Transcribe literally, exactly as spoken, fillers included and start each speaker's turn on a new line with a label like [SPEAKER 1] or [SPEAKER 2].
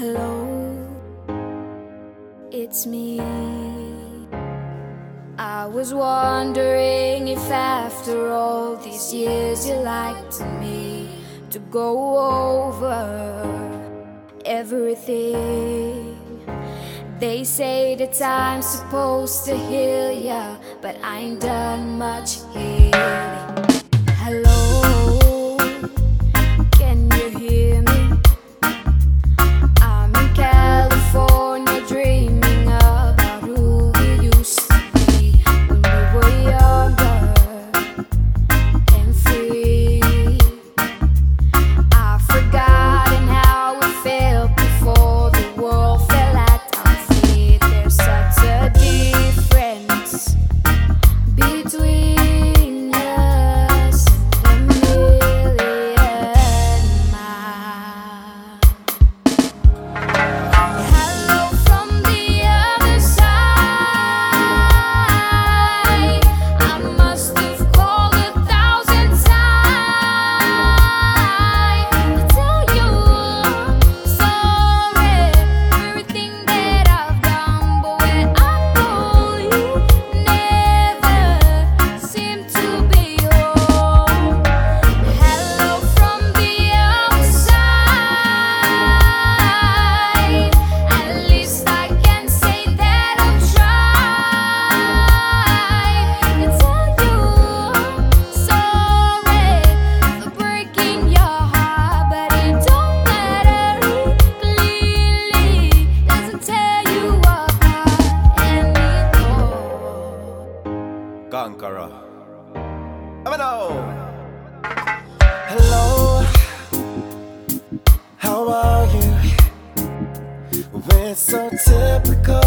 [SPEAKER 1] Hello, it's me. I was wondering if after all these years you'd like to me to go over everything. They say that time's supposed to heal ya, but I ain't done much healing. Hello, can you hear me? I'm in California dreaming about who we used to be when we were younger and free. I've forgotten how it felt before the world fell at our feet. There's such a difference between us and a million miles. Hello from the other side. I must have called a thousand times to tell you I'm sorry for everything that I've done, but when I call you, never seem to be home. Hello from the outside. At least I can say that I've tried to tell you I'm sorry for breaking your heart, but it don't matter. Clearly doesn't tear you apart anymore.
[SPEAKER 2] Conqueror. I know.
[SPEAKER 3] Hello, how are you? We're so typical.